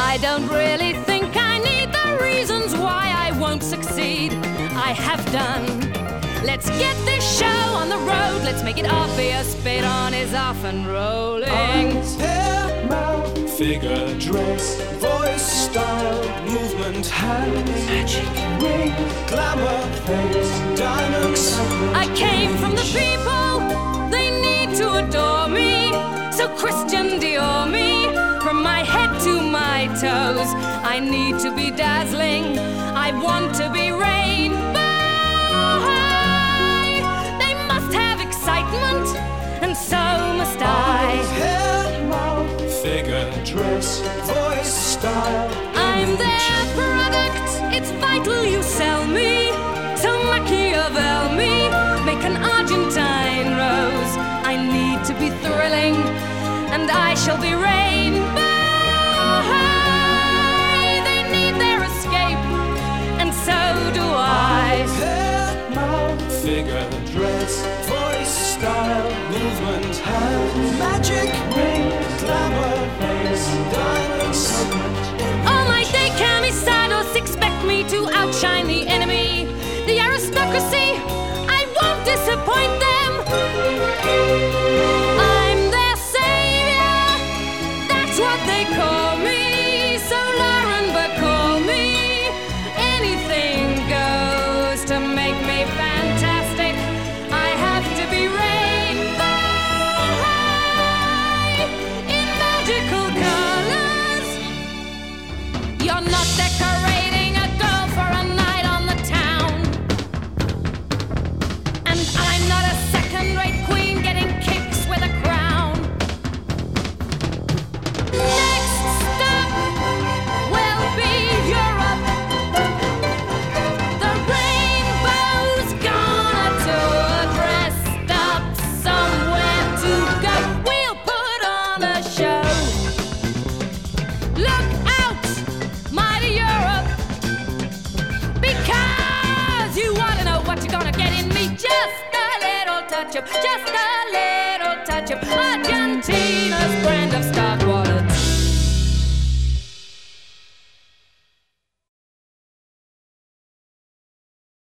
I don't really think I need the reasons why I won't succeed. I have done. Let's get this show on the road. Let's make it obvious. Spit on is off and rolling. Eyes, hair, mouth, figure, dress, voice, style, movement, hands, magic, ring, glamour, face, diamonds. I came from the people. They need to adore me. So Christian Dior me. From my head to my toes, I need to be dazzling. I want to be rainbow high. They must have excitement, and so must I. Eyes, hair, mouth, figure, dress, voice, style. I'm their product. It's vital you sell me. So Machiavel me. Make an Argentine rose. I need to be thrilling, and I shall be rainbow high. They need their escape, and so do I. Eyes, hair, mouth, figure, dress, voice, style, movement, hands, magic, ring, glamour, face, diamonds. All my day camisados expect me to outshine the enemy. The aristocracy, I won't disappoint them. I'm their savior, that's what they call me. So Lauren Bacall me. Anything goes to make me fantastic. I have to be rainbow high in magical colors. You're not decorating a girl for a night on the town. And I'm not a second-rate queen getting kicks with a crown. Next stop will be Europe. The rainbow's gonna tour, dressed up somewhere to go. We'll put on a show. Look out, mighty Europe, because you wanna know what you're gonna get in me. Just a little touch of Argentina's brand